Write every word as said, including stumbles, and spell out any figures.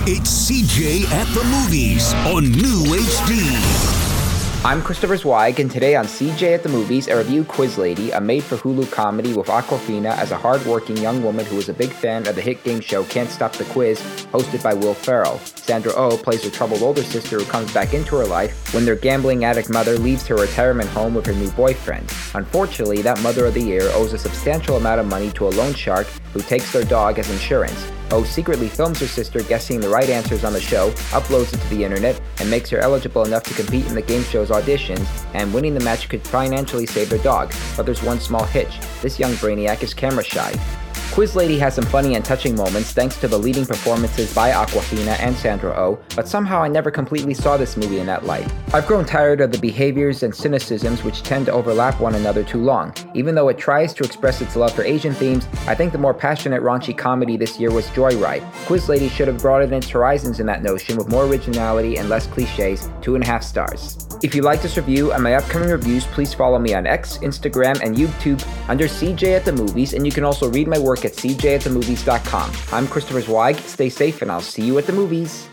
It's C J at the Movies on New H D. I'm Christopher Zweig, and today on C J at the Movies, I review Quiz Lady, a made-for-Hulu comedy with Awkwafina as a hard-working young woman who is a big fan of the hit game show Can't Stop the Quiz, hosted by Will Ferrell. Sandra Oh plays her troubled older sister who comes back into her life when their gambling addict mother leaves her retirement home with her new boyfriend. Unfortunately, that Mother of the Year owes a substantial amount of money to a loan shark who takes their dog as insurance. Oh secretly films her sister guessing the right answers on the show, uploads it to the internet, and makes her eligible enough to compete in the game show's auditions, and winning the match could financially save their dog. But there's one small hitch. This young brainiac is camera shy. Quiz Lady has some funny and touching moments thanks to the leading performances by Awkwafina and Sandra Oh, but somehow I never completely saw this movie in that light. I've grown tired of the behaviors and cynicisms which tend to overlap one another too long. Even though it tries to express its love for Asian themes, I think the more passionate raunchy comedy this year was Joyride. Quiz Lady should have broadened its horizons in that notion with more originality and less cliches, two and a half stars. If you like this review and my upcoming reviews, please follow me on X, Instagram, and YouTube under C J at the Movies, and you can also read my work at c j at the movies dot com. I'm Christopher Zweig, stay safe, and I'll see you at the movies.